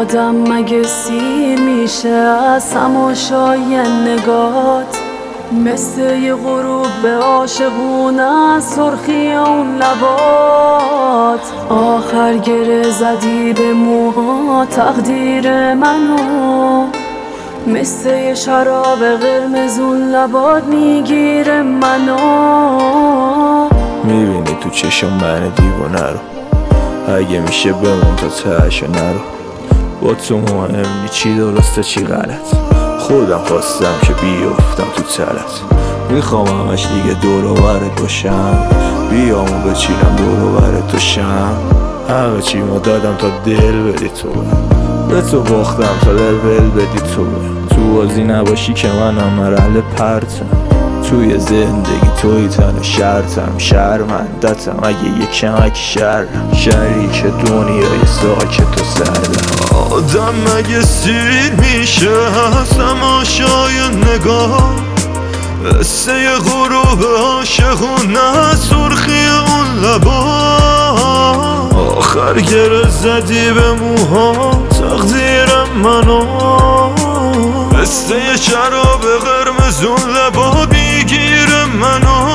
آدم مگه سیر میشه از تماشای نگات؟ مثل یه غروب به عاشقونه از سرخی اون لبات. آخر گره زدی به موها تقدیر منو، مثل یه شراب قرمزون لبات میگیره منو. میبینی تو چشم من دیوانه رو، اگه میشه بمون تا تهش نرو. با تو مهم نی چی درسته چی غلط، خودم خواستم که بیافتم تو تلت. میخوام همش دیگه دور و برت باشم، بیامو بچینم دور و برت تو شم. همه چی ما دادم تا دل بدی تو، به تو باختم تا دل بدی تو بازی نباشی که منم مرحله پرتم. توی زندگی توی تن شرطم، شرمندتم اگه یک کمک شرم. شریک دنیای ساکت و سردم. آدم مگه سیر میشه از تماشای نگاه؟ مثل یه غروب عاشقونه سرخی اون لبا. آخر گره زدی به موها تقدیر منو، مثل یه شراب قرمزون لبا میگیره منو.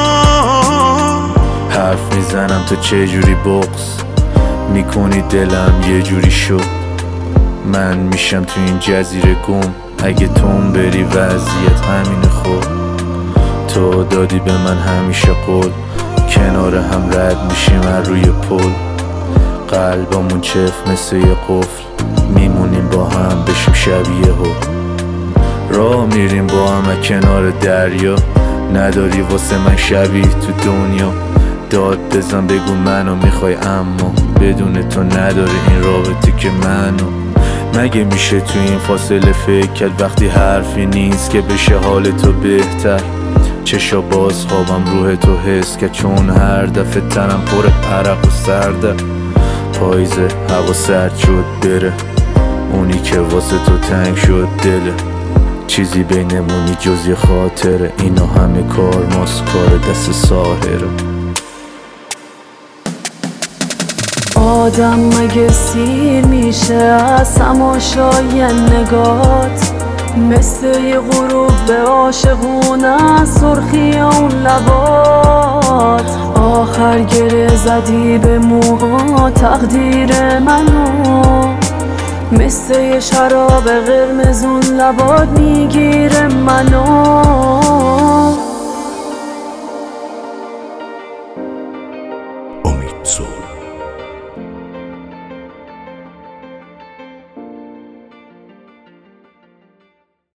حرف میزنم تو چجوری بغض میکنی دلم یه جوری شو. من میشم تو این جزیره گم اگه توم بری وضعیت همین خوب. تو دادی به من همیشه قول، کنار هم رد میشیم از روی پل. قلبمون چف مثل یه قفل، میمونیم با هم بشیم شبیه هو. راه میریم با هم کنار دریا، نداری واسه من شبیه تو دنیا. داد بزن بگو منو میخوای اما بدون تو نداره این رابطه که منو. مگه میشه تو این فاصله فکر کرد وقتی حرفی نیست که بشه حال تو بهتر؟ چشا باز خوابم روح تو حس که چون هر دفعه تنم پر عرق و سرده. پاییزه هوا سرد شد بره، اونی که واسه تو تنگ شد دله. چیزی بینمونی جز یه خاطره، اینا همه کار ماست کار دست ساحره. آدم مگه سیر میشه از تماشای نگات؟ مثل یه غروب به عاشقونه سرخی اون لبات. آخر گره زدی به موها تقدیر منو، مثل یه شراب قرمزون لبات میگیره منو. امید زو